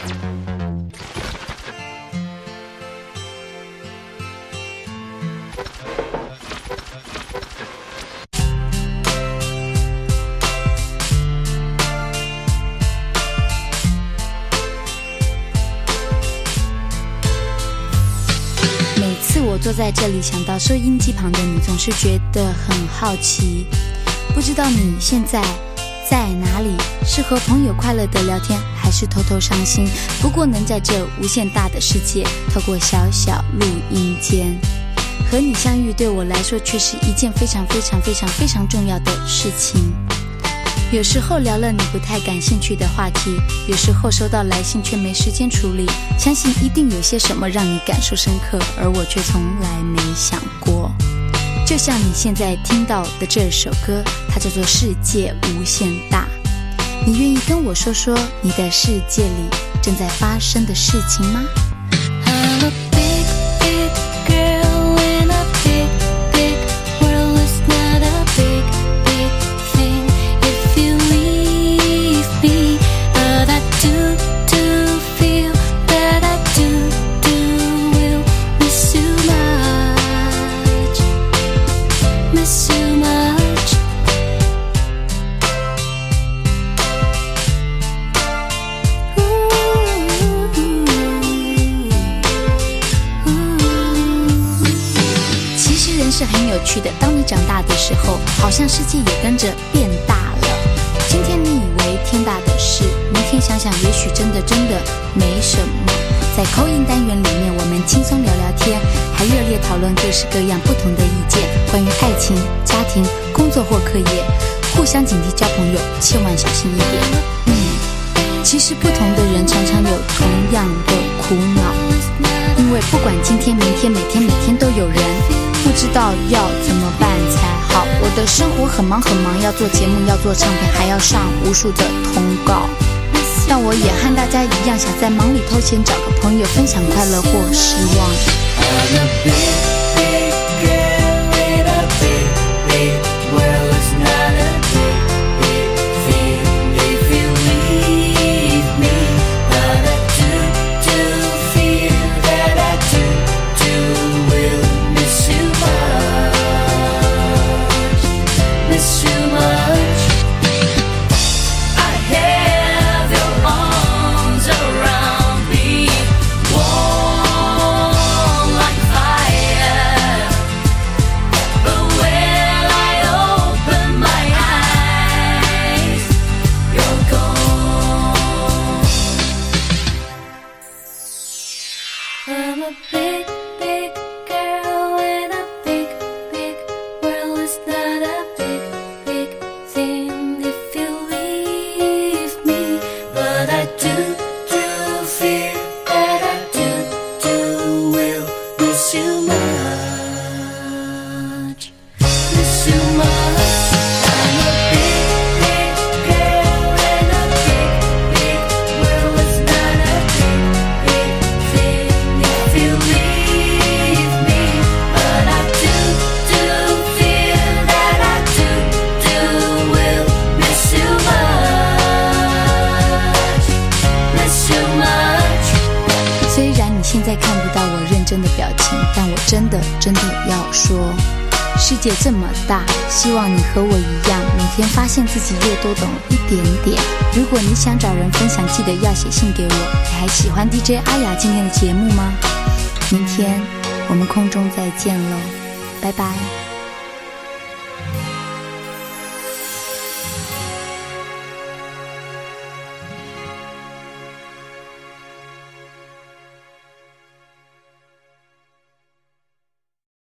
我坐在这里想到收音机旁的你，总是觉得很好奇，不知道你现在在哪里，是和朋友快乐的聊天，还是偷偷伤心。不过能在这无限大的世界，透过小小录音间和你相遇，对我来说却是一件非常非常非常非常重要的事情。有时候聊了你不太感兴趣的话题，有时候收到来信却没时间处理，相信一定有些什么让你感受深刻，而我却从来没想过。就像你现在听到的这首歌，它叫做《世界无限大》。你愿意跟我说说你的世界里正在发生的事情吗？是很有趣的，当你长大的时候，好像世界也跟着变大了。今天你以为天大的事，明天想想也许真的没什么。在口音单元里面，我们轻松聊聊天，还热烈讨论各式各样不同的意见，关于爱情、家庭、工作或课业，互相警惕交朋友，千万小心一点。其实不同的人常常有同样的苦恼，因为不管今天、明天、每天都有人不知道要怎么办才好。我的生活很忙，要做节目，要做唱片，还要上无数的通告。但我也和大家一样，想在忙里偷闲，找个朋友分享快乐或失望。 I'm a big, big girl in a big, big world. It's not a big, big thing if you leave me. But I do fear that I do will miss you much. Miss you much. I'm a big, big girl in a big, big world. It's not a big, big thing if you leave me. But I do fear that I do will miss you much. Miss you much. 虽然你现在看不到我认真的表情，但我真的要说，世界这么大，希望你和我一样，每天发现自己越多懂一点点。如果你想找人分享，记得要写信给我。你还喜欢 DJ 阿雅今天的节目吗？明天我们空中再见喽，拜拜。